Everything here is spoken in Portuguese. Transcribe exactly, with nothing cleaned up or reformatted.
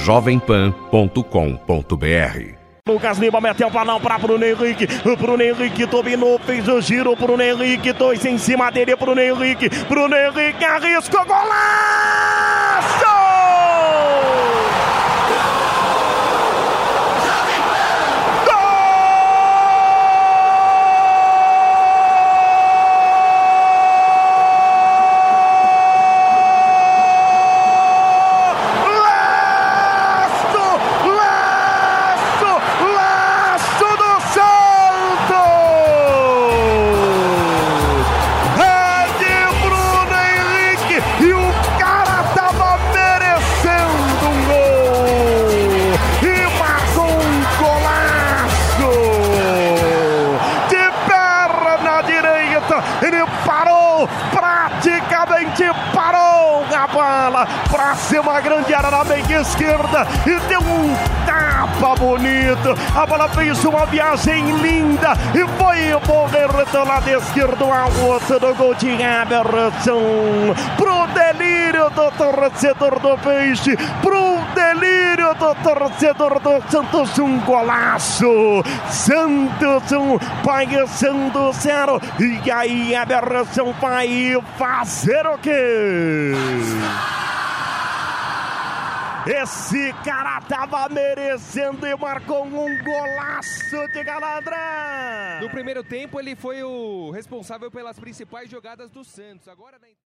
jovem pan ponto com ponto br. Lucas Lima meteu o balão para Bruno Henrique. Bruno Henrique dominou, fez o giro. Bruno Henrique, dois em cima dele. Bruno Henrique, Bruno Henrique arriscou, golaço! Ele parou, praticamente parou a bola pra cima, grande área na meia esquerda e deu um tapa bonito. A bola fez uma viagem linda e foi morrer do lado esquerdo ao outro do gol de Emerson. Pro delírio do torcedor do Peixe, pro delírio do torcedor do Santos, um golaço. Santos um, Paysandu zero. E aí Emerson vai fazer o quê? Esse cara tava merecendo e marcou um golaço de Galadra. No primeiro tempo ele foi o responsável pelas principais jogadas do Santos. Agora